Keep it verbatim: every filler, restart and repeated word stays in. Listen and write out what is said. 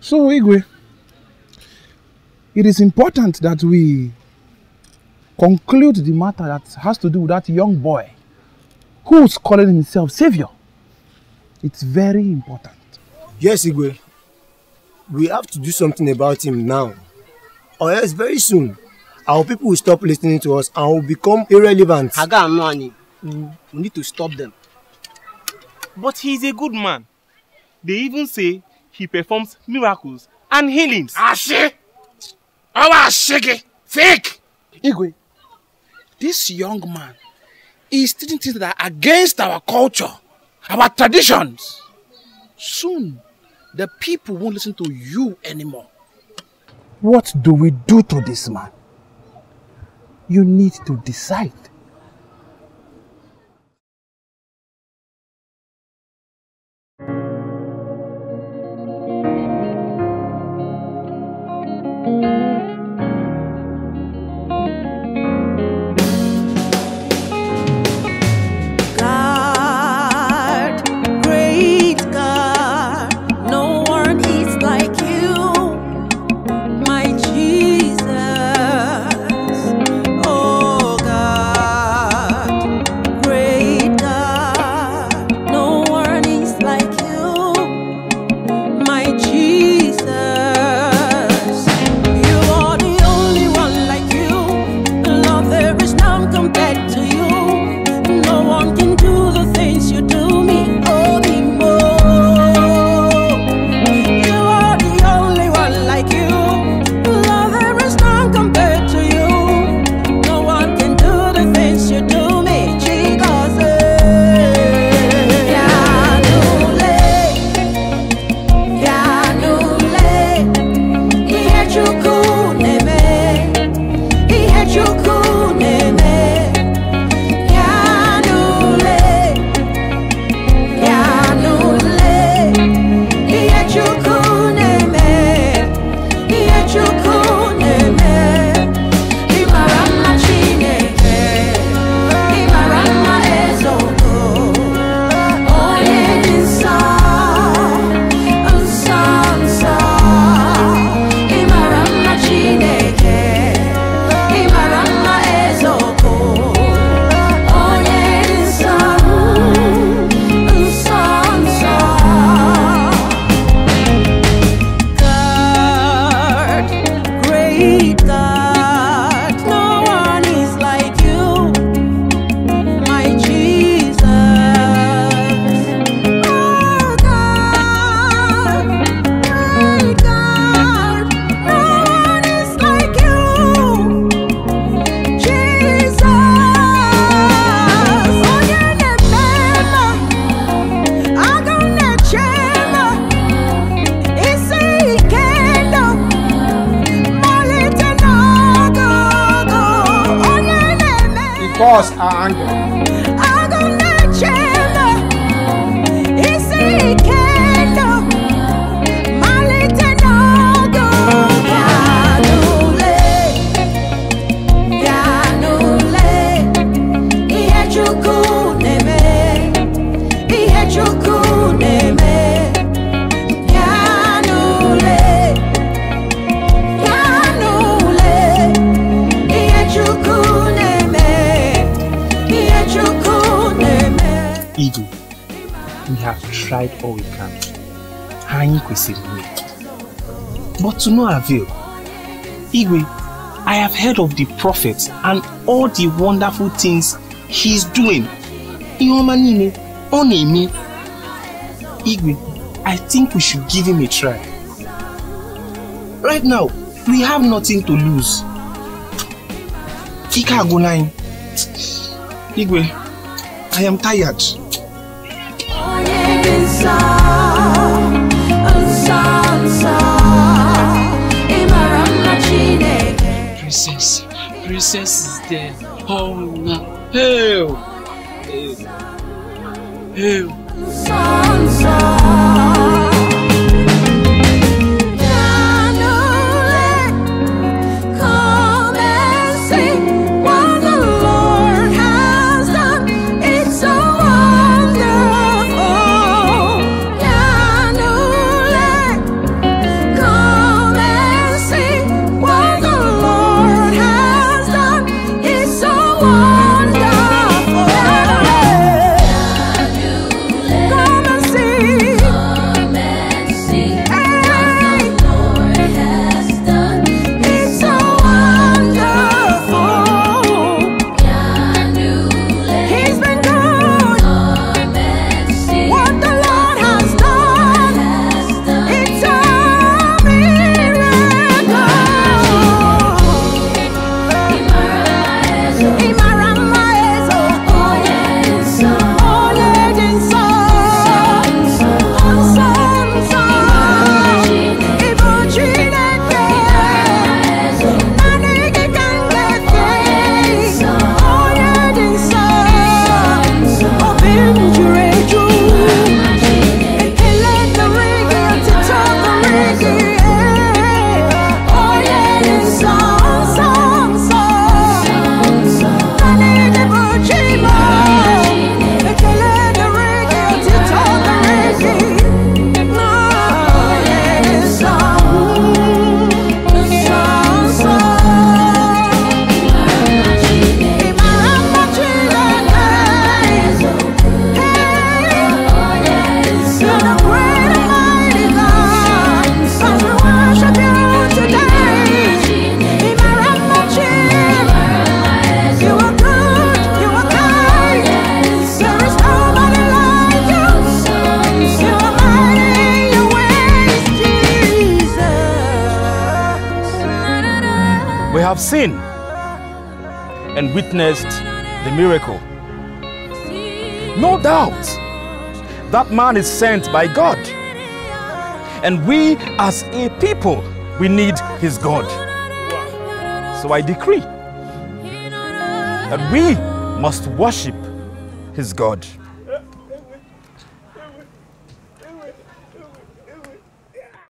So, Igwe, it is important that we conclude the matter that has to do with that young boy who's calling himself Savior. It's very important. Yes, Igwe. We have to do something about him now. Or else very soon, our people will stop listening to us and will become irrelevant. Haga and Noani, we need to stop them. But he's a good man. They even say he performs miracles and healings. Ashe! Our Ashege! Fake! Igwe, this young man is teaching things that are against our culture, our traditions. Soon, the people won't listen to you anymore. What do we do to this man? You need to decide. Cause our anger. We have tried all we can. But to no avail. Igwe, I have heard of the prophet and all the wonderful things he's doing. Igwe, I think we should give him a try. Right now, we have nothing to lose. Ika go line. Igwe, I am tired. Princess, Princess is there. Oh no. Hail! Hail! Hail! Come have seen and witnessed the miracle. No doubt, that man is sent by God. And we as a people, we need his God. So I decree that we must worship his God.